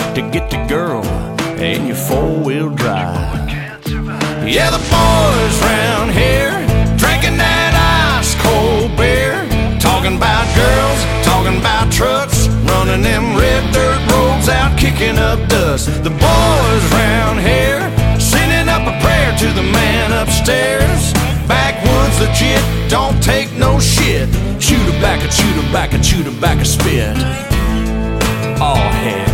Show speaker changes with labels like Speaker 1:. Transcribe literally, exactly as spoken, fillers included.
Speaker 1: to get the girl in your four-wheel drive. Yeah, the boys round here drinking that ice-cold beer, talking about girls, talking about trucks, running them red dirt roads out, kicking up dust. The boys round here sending up a prayer to the man upstairs. Backwoods legit, don't take no shit. Chew tobacco, chew tobacco, chew tobacco spit. All hands.